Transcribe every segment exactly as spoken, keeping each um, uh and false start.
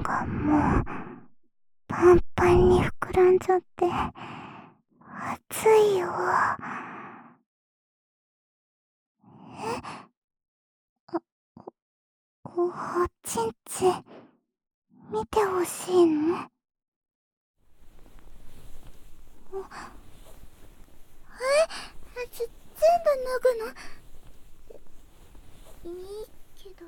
がもうパンパンに膨らんじゃって暑いよ。え、あ、お、おちんちん見てほしいの？え、ぜ、全部脱ぐの？いいけど。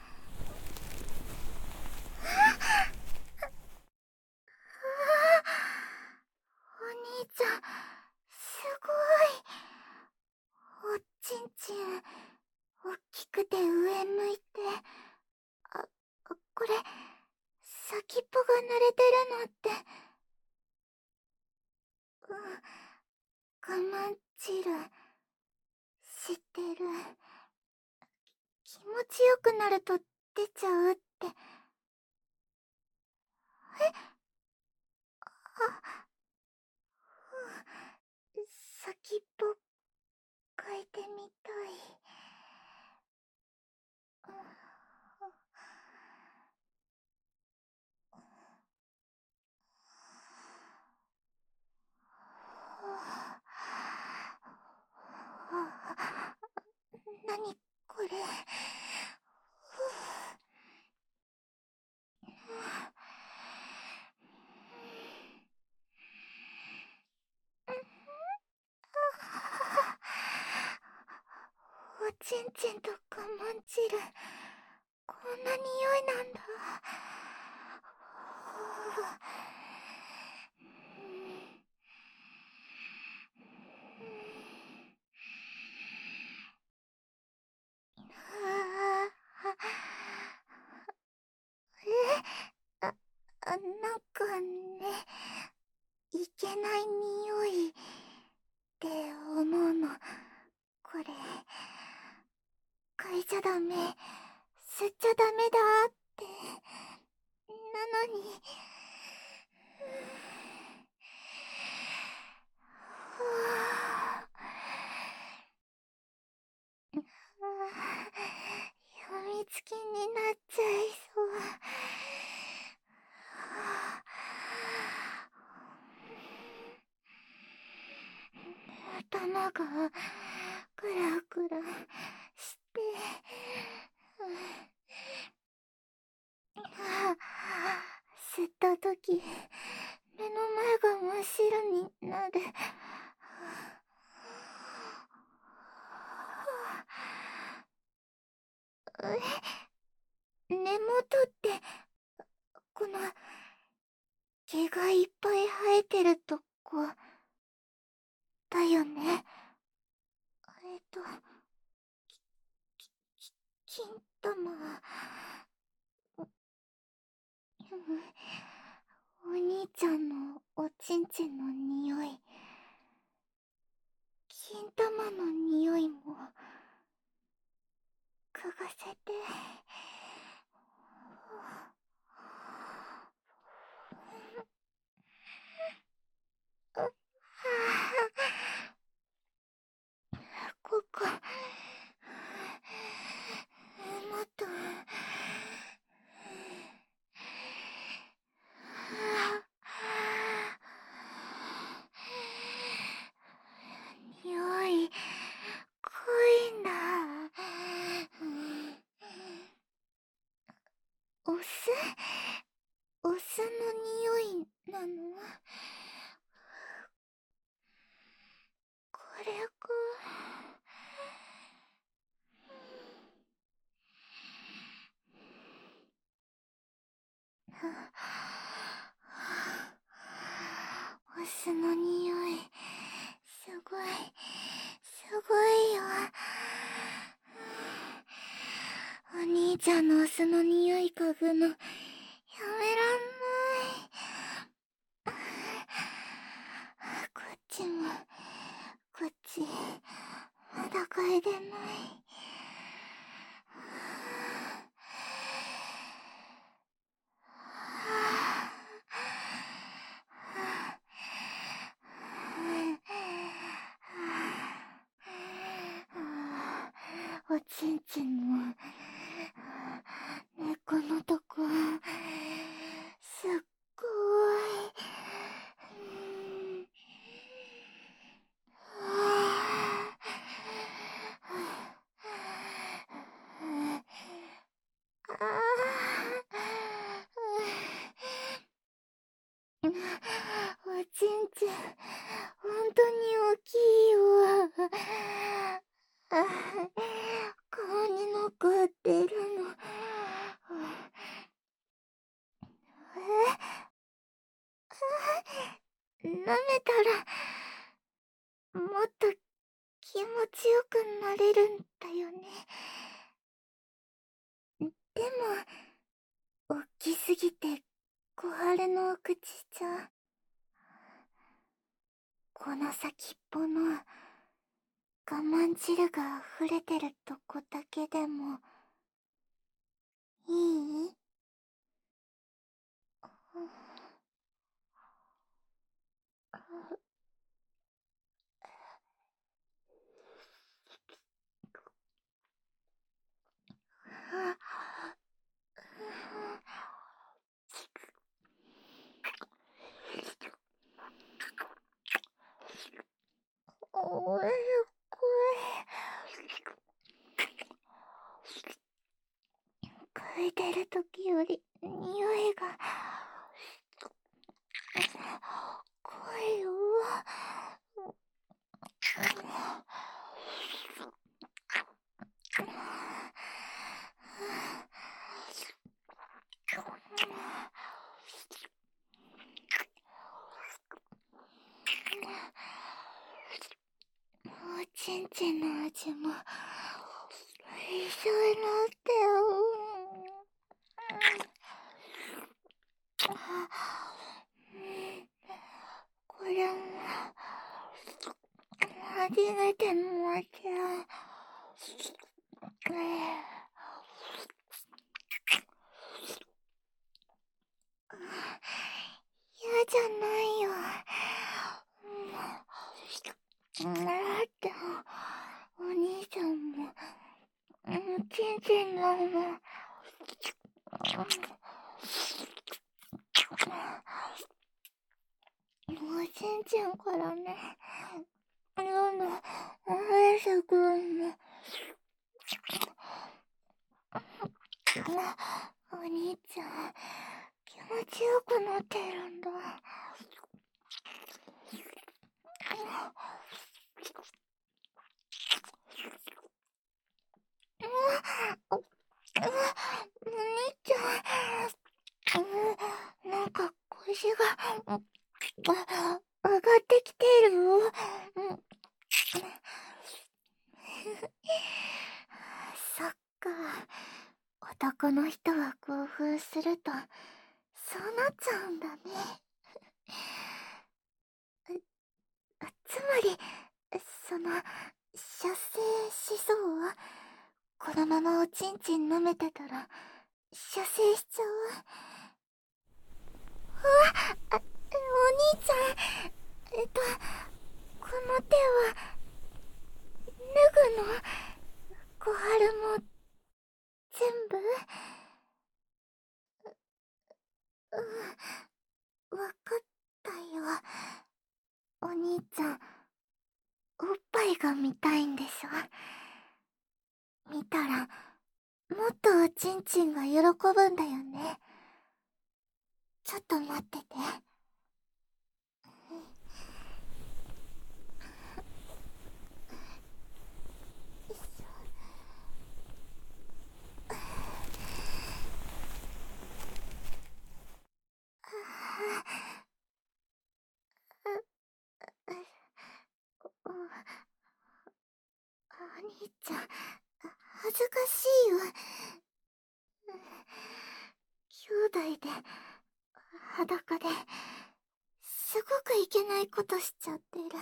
お兄ちゃん、すごい。おちんちん、おっきくて上向いて。あ、これ、先っぽが濡れてるのって。うん、我慢汁、知ってる。気持ちよくなると出ちゃうって。え、あ、うん、先っぽ変えてみたい。うん、なにこれ。おちんちんと我慢汁、こんな匂いなんだ。え、あ、あ、なんかね、いけない匂いって思うの。これ嗅いじゃダメ、吸っちゃダメだって。なのに、はあ、やみつきになっちゃいそう。頭がクラクラして、吸ったとき目の前が真っ白になる。え、根元ってこの毛がいっぱい生えてるとこだよね。えっと、き、き、金玉。お兄ちゃんのおちんちんの匂い、金玉の匂いも嗅がせて。ここ、もっと。匂い濃いんだ。お酢、お酢の匂いなの？これか。お酢の匂い、すごい、すごいよ。お兄ちゃんのお酢の匂い嗅ぐのやめらんない。こっちも、こっち、まだ嗅いでない。おちんちんの根っこのとこ、 っと気持ちよくなれるんだよね。でも、大きすぎて小春のお口じゃ、この先っぽの我慢汁が溢れてるとこだけでもいい？おい、これ、嗅いでる時より匂いが濃いよ。おちんちんの味も一緒になってよ。これも初めての味だ。嫌じゃないよ。だってお兄ちゃんもちんちんだもん。おちんちんからね、どんどん生えてくるの。お兄ちゃん、気持ちよくなってるんだ。お兄ちゃん、なんか腰が上がってきてるよ。そっか、男の人は興奮するとそうなっちゃうんだね。つまりその射精しそう？このままおちんちん舐めてたら射精しちゃう？あ、お兄ちゃん、えっとこの手は脱ぐの？小春も全部？うん、わかったよ。お兄ちゃん、おっぱいが見たいんでしょ？見たらもっとおちんちんが喜ぶんだよね。ちょっと待ってて。お兄ちゃん、恥ずかしいよ。兄弟で裸ですごくいけないことしちゃってる。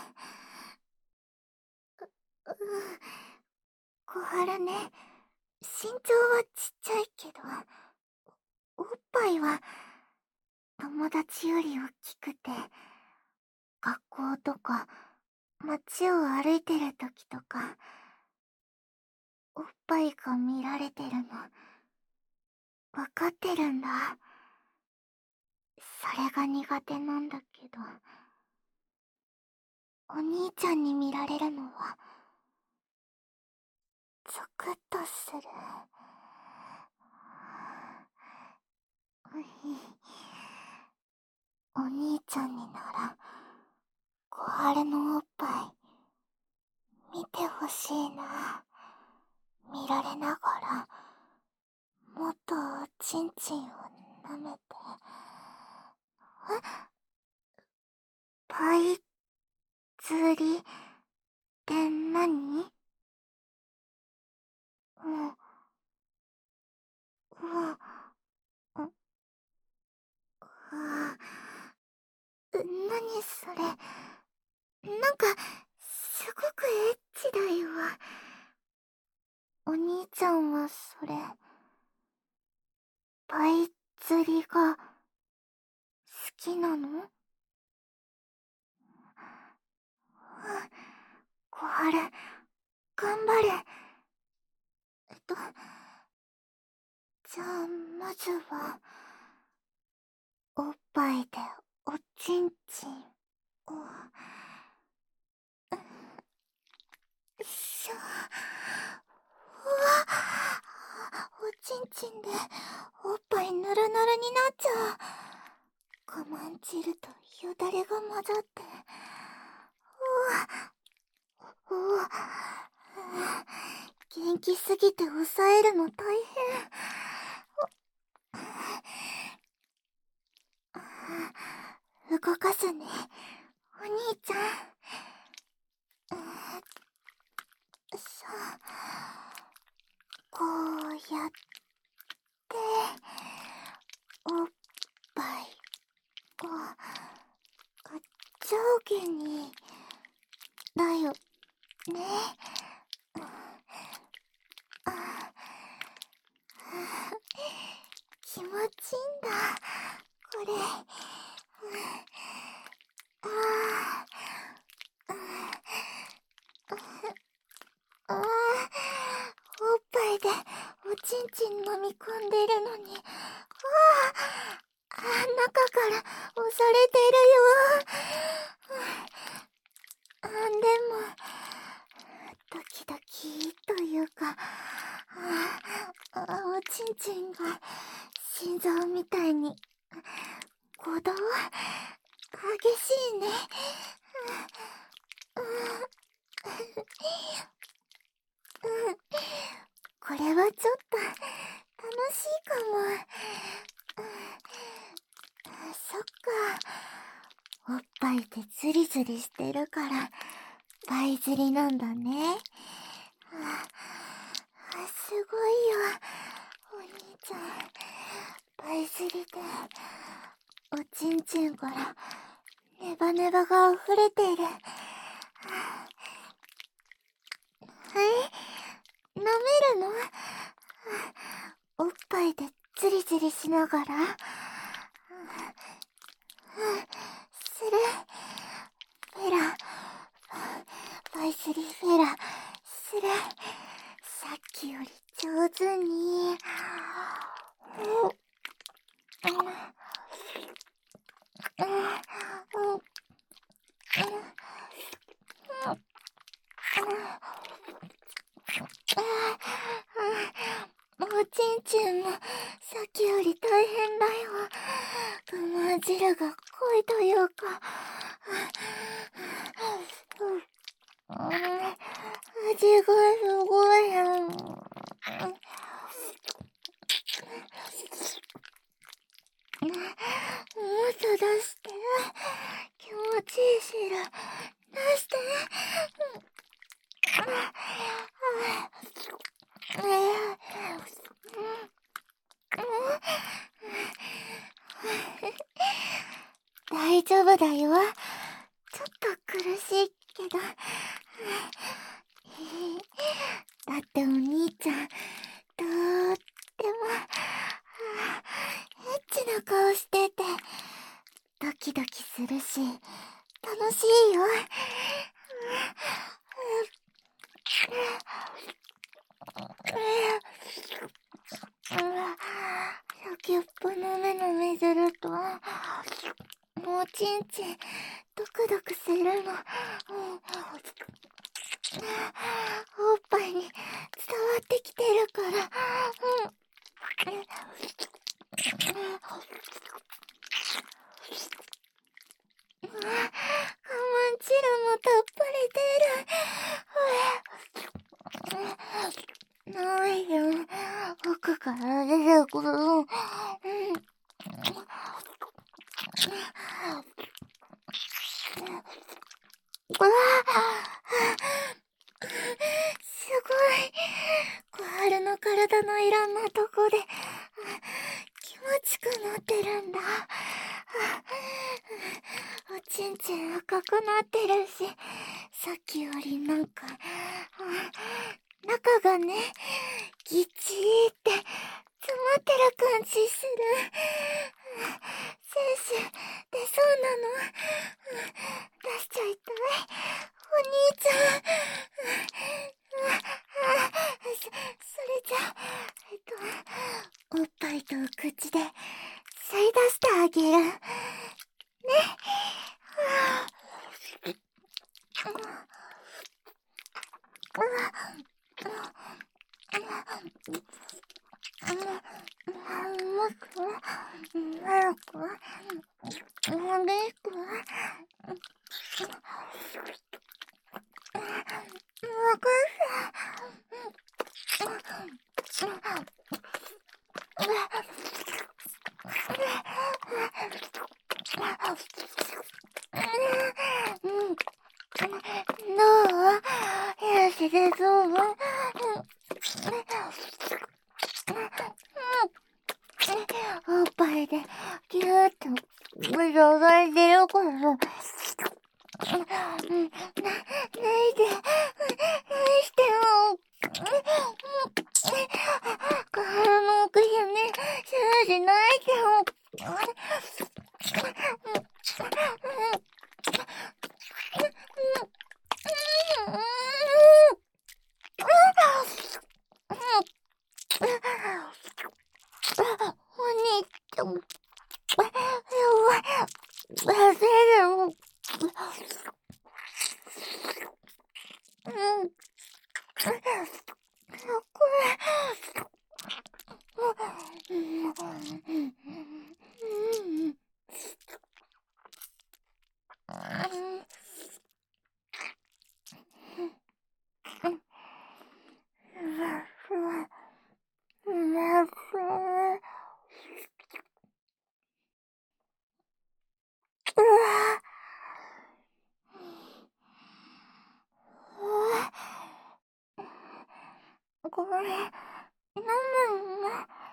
うん、小春ね、身長はちっちゃいけどおっぱいは友達より大きくて、学校とか街を歩いてる時とかおっぱいが見られてるのわかってるんだ。それが苦手なんだけど、お兄ちゃんに見られるのはゾクッとする。お兄ちゃんになら小春のおっぱい見てほしいな。見られながらもっとおちんちんを舐めて。え、パイ釣りごくエッチだよ。お兄ちゃんはそれ、パイ釣りが好きなの？小春、頑張れ。えっと、じゃあまずは、おっぱいでおちんちんを、しょ、うわ、おちんちんでおっぱいぬるぬるになっちゃう。我慢汁とよだれが混ざって、うわ、うわ、元気すぎて抑えるの大変。動かすね、お兄ちゃん。よいしょ。こうやって、おっぱいを上下に、だよね。気持ちいいんだ、これ。ああ、ああ、おっぱいでおちんちん飲み込んでるのに、ああ、中から押されてるよ。あ、でも、ドキドキというか、ああ、おちんちんが心臓みたいに鼓動激しいね。これはちょっと楽しいかも。そっか、おっぱいでズリズリしてるからパイ釣りなんだね。あ、すごいよ、お兄ちゃん。パイ釣りでおちんちんからネバネバが溢れてる。え、舐めるの？おっぱいでズリズリしながら、する。フェラ、パイスリーフェラ、する。さっきより上手に。おちんちんもさっきより大変だよ。我慢汁が濃いというか、味がすごい。もっと出して。気持ちいい汁出して。大丈夫だよ。ちょっと苦しいけど。だってお兄ちゃん、とっても、エッチな顔してて、ドキドキするし、楽しいよ。先っぽの目のめすると、もうちんちん、ドクドクするの。おっぱいに伝わってきてるから。我慢汁もたっぷり出る。ないよ、奥から出てくる。うわあ、すごい。小春の体のいろんなとこで気持ちくなってるんだ。おちんちん赤くなってるし、 さっきよりなんか、中がね、ぎちーって詰まってる感じする。精子出そうなの。出しちゃいたい。お兄ちゃん。そ、それじゃ、えっと、おっぱいと口で吸い出してあげる。ね。どう？よしでそう？おっぱいでギューッとぶら下がってるから、な、ないで、ないしてよ。体の奥じゃね、シューしないでよ。お兄ちゃん、やばい、出せるよ。うん。これ。うん。これ、飲むの？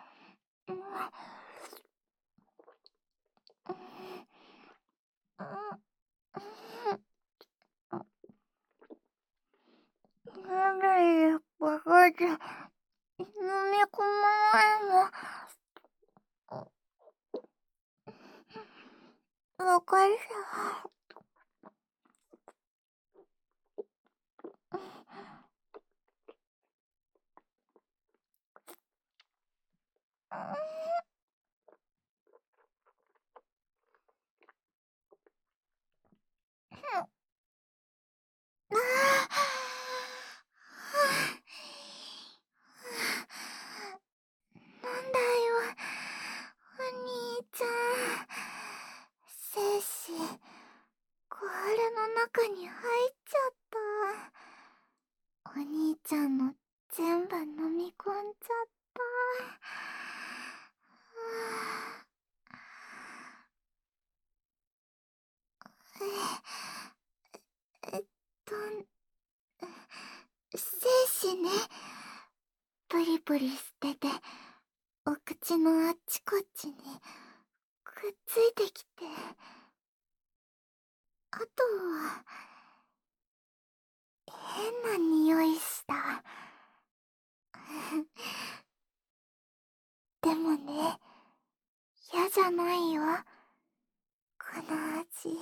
なんでバカじゃ、飲み込まないの？わかるさ。なんだよ、お兄ちゃん。精子、小春の中に入っちゃった。お兄ちゃんの全部飲み込んじゃった。え、えっと、精子ね、プリプリしてて、お口のあっちこっちにくっついてきて、あとは変な匂いした。でもね、嫌じゃないよ、この味。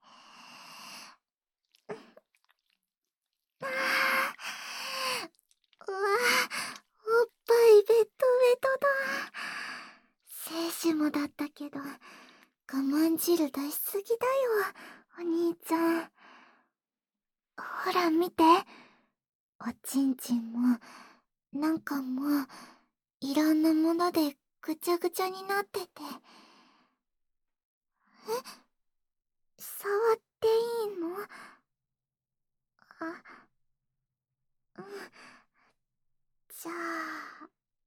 あー、うわ、おっぱいベトベトだ。精子もだったけど、我慢汁出しすぎだよ、お兄ちゃん。ほら見て、おちんちんもなんかもういろんなものでぐちゃぐちゃになってて。え、触っていいの？あ、うん、じゃあ。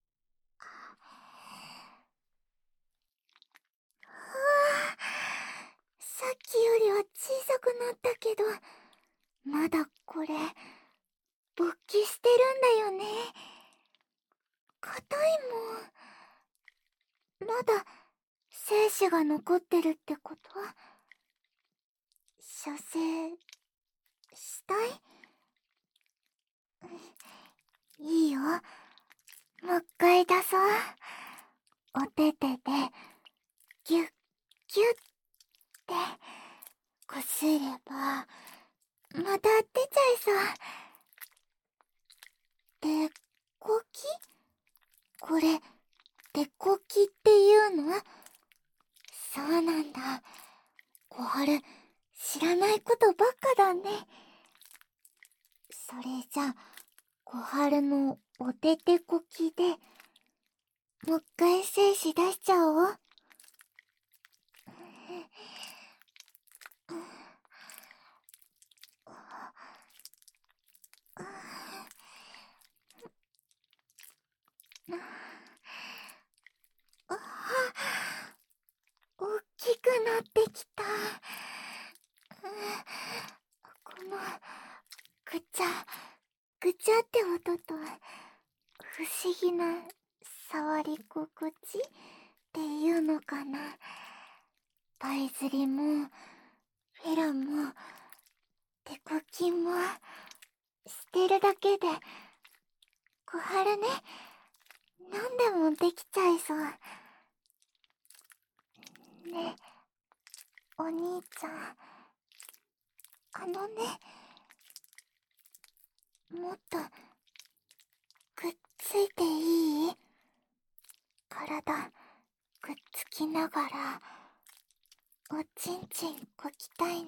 うわ、さっきよりは小さくなったけど、まだこれ勃起してるんだよね。硬いもん。まだ精子が残ってるってこと？射精したい？いいよ。もう一回出そう。お手手でギュッギュッってこすればまた出ちゃいそう。手こき？これ手こきっていうの？そうなんだ。小春、知らないことばっかだね。それじゃ、小春のお手手こきで、もう一回精子出しちゃおう。大きくなってきた。このぐちゃぐちゃって音と不思議な触り心地っていうのかな。パイズリもフェラも手こきもしてるだけで小春ね、何でもできちゃいそう。ね、お兄ちゃん、あのね、もっとくっついていい？体くっつきながらおちんちんこきたいな。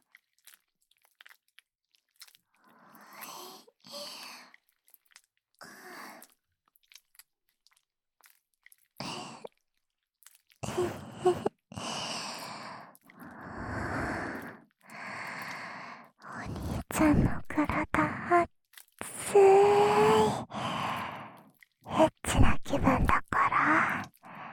お兄ちゃんの体熱い。エッチな気分だから。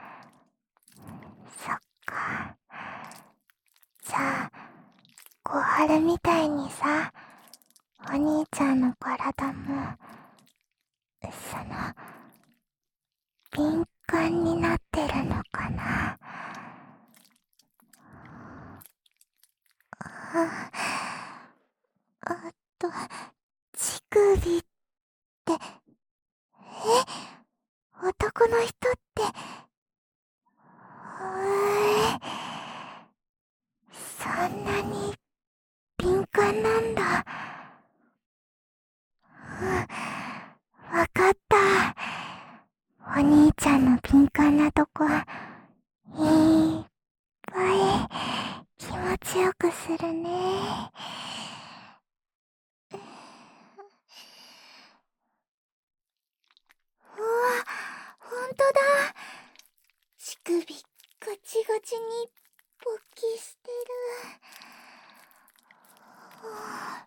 そっか。じゃあ小春みたいにさ、お兄ちゃんの体もその敏感になってるのかな。あ、あと乳首って、え、男の人ってえそんなに敏感なんだ。うん、わかった。お兄ちゃんの敏感なとこいっぱい気持ちよくするね。うわ、ほんとだ。乳首ガチガチに勃起してる。はあ、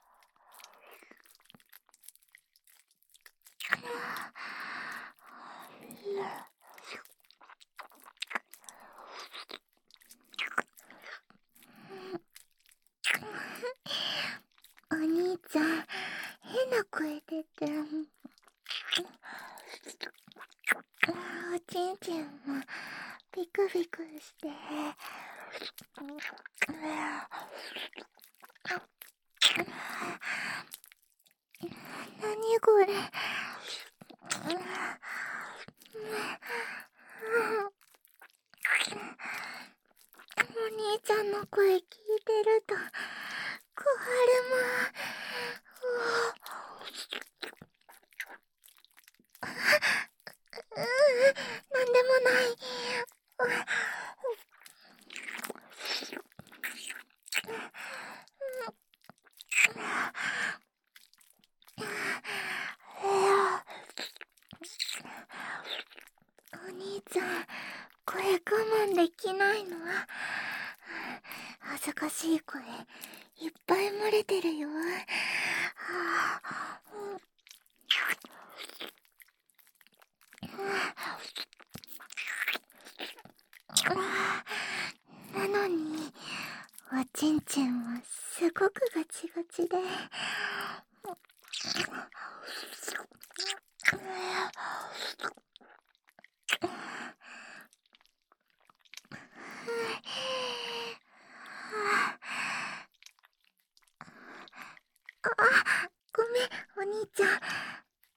お兄ちゃん変な声出てる。おちんちんもピクピクして。何これ。お兄ちゃんの声聞いてると小春もううなんでもない。お兄ちゃん声我慢できないの？恥ずかしい声いっぱい漏れてるよ。はあ、なのにおちんちんはすごくガチガチで。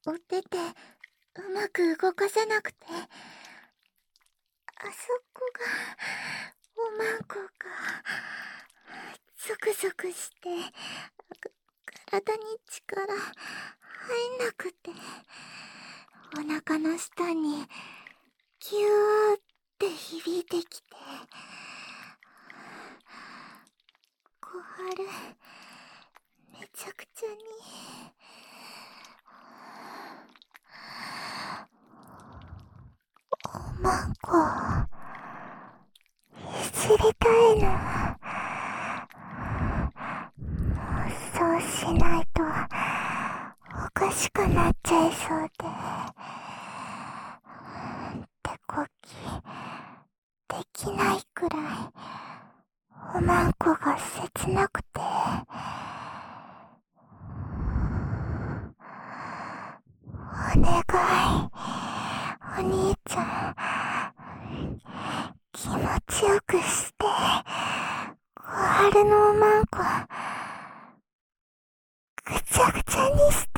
お手でうまく動かせなくて、あそこがおまんこがゾクゾクして体に力入んなくて、お腹の下にギューって響いてきて、小春めちゃくちゃにおまんこいじりたいの。そうしないとおかしくなっちゃいそうで、手こきできないくらいおまんこが切なくて、お願いお兄ちゃん、気持ちよくして、小春のおまんこぐちゃぐちゃにして